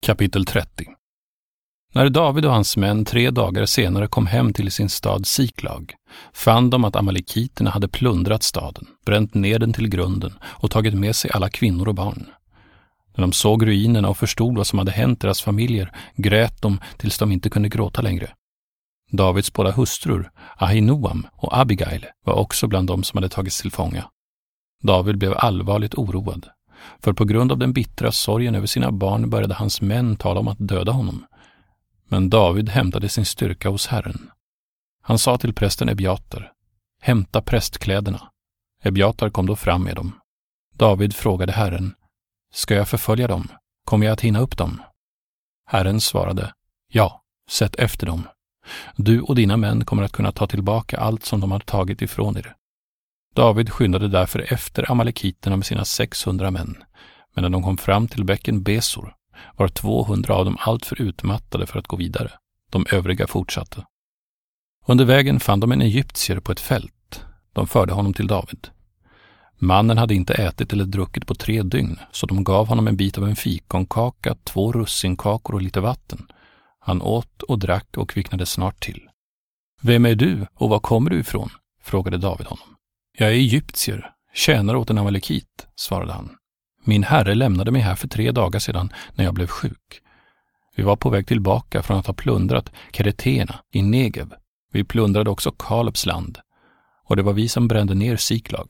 Kapitel 30. När David och hans män 3 dagar senare kom hem till sin stad Siklag, fann de att amalekiterna hade plundrat staden, bränt ner den till grunden och tagit med sig alla kvinnor och barn. När de såg ruinerna och förstod vad som hade hänt deras familjer, grät de tills de inte kunde gråta längre. Davids båda hustrur, Ahinoam och Abigail, var också bland dem som hade tagits till fånga. David blev allvarligt oroad, för på grund av den bittra sorgen över sina barn började hans män tala om att döda honom. Men David hämtade sin styrka hos Herren. Han sa till prästen Ebiatar: hämta prästkläderna. Ebiatar kom då fram med dem. David frågade Herren: ska jag förfölja dem? Kommer jag att hinna upp dem? Herren svarade: ja, sätt efter dem. Du och dina män kommer att kunna ta tillbaka allt som de har tagit ifrån er. David skyndade därför efter amalekiterna med sina 600 män, men när de kom fram till bäcken Besor var 200 av dem alltför utmattade för att gå vidare. De övriga fortsatte. Under vägen fann de en egyptier på ett fält. De förde honom till David. Mannen hade inte ätit eller druckit på 3 dygn, så de gav honom en bit av en fikonkaka, 2 russinkakor och lite vatten. Han åt och drack och kvicknade snart till. Vem är du och var kommer du ifrån? Frågade David honom. Jag är egyptier, tjänare åt en amalekit, svarade han. Min herre lämnade mig här för 3 dagar sedan när jag blev sjuk. Vi var på väg tillbaka från att ha plundrat Keretena i Negev. Vi plundrade också Kalebs land, och det var vi som brände ner Siklag.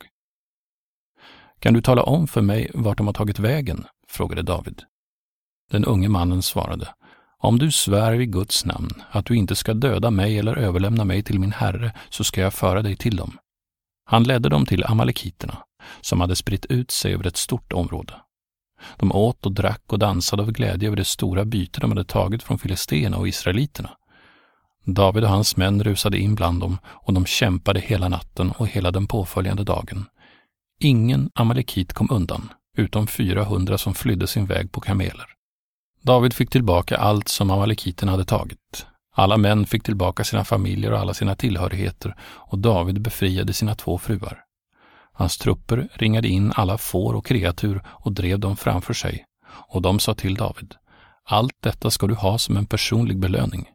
Kan du tala om för mig vart de har tagit vägen? Frågade David. Den unge mannen svarade: om du svär vid Guds namn att du inte ska döda mig eller överlämna mig till min herre, så ska jag föra dig till dem. Han ledde dem till amalekiterna, som hade spritt ut sig över ett stort område. De åt och drack och dansade av glädje över det stora byte de hade tagit från filisterna och israeliterna. David och hans män rusade in bland dem, och de kämpade hela natten och hela den påföljande dagen. Ingen amalekit kom undan, utom 400 som flydde sin väg på kameler. David fick tillbaka allt som amalekiterna hade tagit. Alla män fick tillbaka sina familjer och alla sina tillhörigheter, och David befriade sina 2 fruar. Hans trupper ringade in alla får och kreatur och drev dem framför sig, och de sa till David: allt detta ska du ha som en personlig belöning.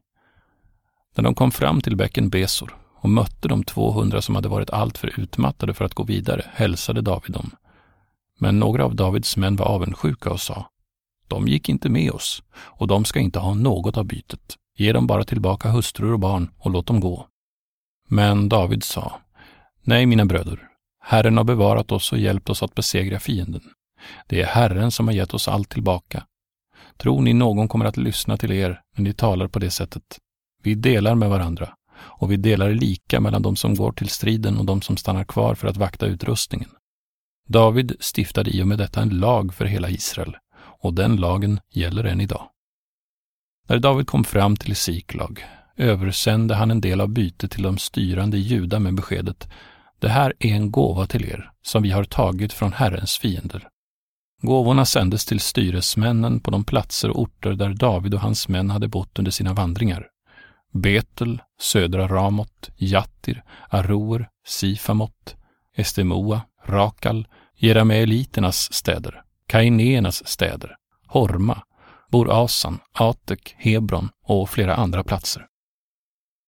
När de kom fram till bäcken Besor och mötte de 200 som hade varit alltför utmattade för att gå vidare, hälsade David dem. Men några av Davids män var avundsjuka och sa: de gick inte med oss, och de ska inte ha något av bytet. Ge dem bara tillbaka hustrur och barn och låt dem gå. Men David sa: nej, mina bröder, Herren har bevarat oss och hjälpt oss att besegra fienden. Det är Herren som har gett oss allt tillbaka. Tror ni någon kommer att lyssna till er när ni talar på det sättet? Vi delar med varandra, och vi delar lika mellan de som går till striden och de som stannar kvar för att vakta utrustningen. David stiftade i och med detta en lag för hela Israel, och den lagen gäller än idag. När David kom fram till Siklag översände han en del av bytet till de styrande i Juda med beskedet: det här är en gåva till er som vi har tagit från Herrens fiender. Gåvorna sändes till styresmännen på de platser och orter där David och hans män hade bott under sina vandringar: Betel, södra Ramot, Jattir, Aroer, Sifamot, Estemoa, Rakal, Jerameeliternas städer, Kaineernas städer, Horma, Bor-Asan, Atek, Hebron och flera andra platser.